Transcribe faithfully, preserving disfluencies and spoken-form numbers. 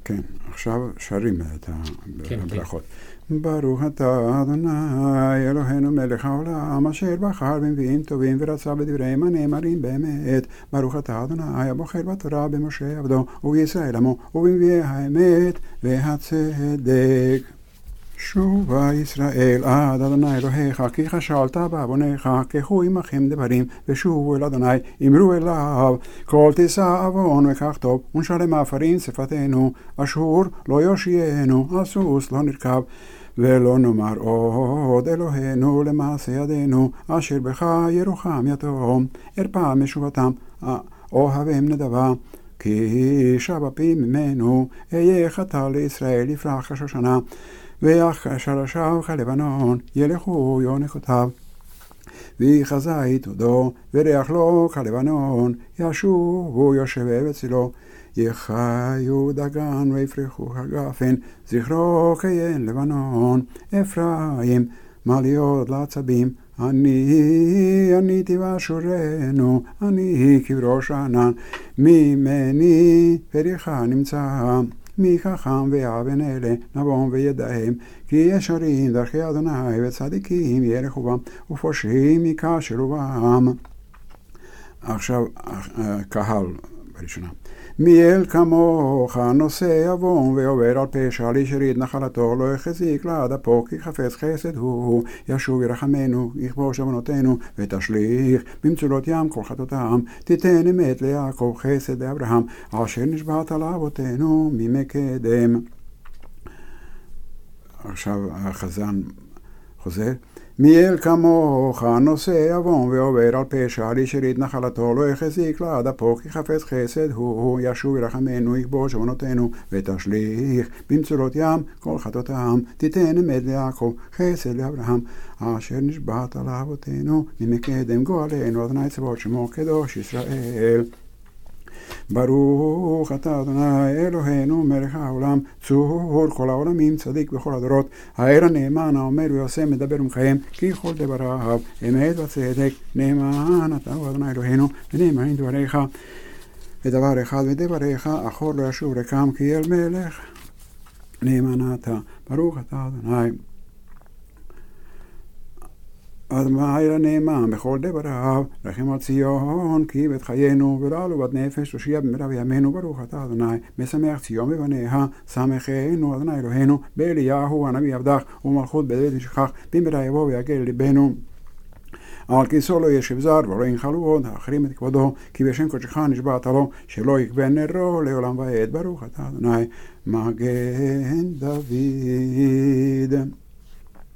כן, עכשיו שרים את הברכות. ברוך אתה אדוני אלוהינו מלך העולם אשר בחר בנביאים טובים ורצה בדבריהם הנאמרים באמת. ברוך אתה אדוני הבוחר בתורה במשה עבדו ובישראל עמו ובנביאי האמת והצדק. שובה ישראל עד אדוני אלוהיך כי חשלת בעווניך קחו עמכם דברים ושובו אל אדוני אמרו אליו כל תישא עוון וכך טוב ונשלם עפרים שפתנו אשור לא יושיענו הסוס לא נרכב ולא נאמר עוד אלוהינו למעשה ידינו אשר בך ירוחם יתום ארפא משובתם אוהבים נדבה כי שבה פי ממנו אהיה חטא לישראל יפרח כשושנה ויח שרשיו כלבנון ילכו יונקותיו ויחזה איתודו וריח לו כלבנון ישובו יושבי בצלו יחיו דגן ויפרחו הגפן זכרו כיין לבנון אפרים מליות לעצבים אני עניתי ואשורנו אני כבראש ענן ממני פריחה נמצא מי חכם ואבן אלה נבון וידעם כי ישרים דרכי אדוני וצדיקים ילכו בם ופושעים ייכשלו בם. עכשיו קהל בראשונה. מי אל כמוך נושא עוון ועובר על פשע לישריד נחלתו לא יחזיק לעד אפו כי חפץ חסד הוא ישוב ירחמנו יכבוש עוונותינו ותשליך במצולות ים כל חטאותם תיתן אמת ליעקב חסד לאברהם אשר נשבעת לאבותינו ממקדם. עכשיו החזן חוזר. מי אל כמוך נושא עוון ועובר על פשע לישריד נחלתו לא יחזיק לעד אפו כי חפץ חסד הוא ישוב ירחמנו יכבוש עוונותינו ותשליך במצולות ים כל חטאותם תיתן אמת ליעקב חסד לאברהם אשר נשבעת לאבותינו ממקדם גואלנו אדוני צבאות שמו קדוש ישראל. ברוך אתה אדוני אלוהינו מלך העולם צור כל העולמים צדיק בכל הדורות הער הנאמן האומר ועושה מדבר ומקיים כי כל דבריו אמת וצדק נאמן אתה אדוני אלוהינו ונאמנים דבריך ודבר אחד ודבריך אחור לא ישוב ריקם כי אל מלך נאמן אתה. ברוך אתה אדוני אדוני הנאמן בכל דבריו רחם על ציון כי בית חיינו ולעלו בת נפש תושיע במרב ימינו. ברוך אתה אדוני משמח ציון בבניה שמחנו אדוני אלוהינו באליהו הנביא עבדך ומלכות בית נשכח במהרה יבוא ויגל ליבנו על כיסו לא ישב זר ולא ינחלו עוד האחרים את כבודו כי בשם קודשך נשבעת לו שלא יקבע נרו לעולם ועד. ברוך אתה אדוני מגן דוד.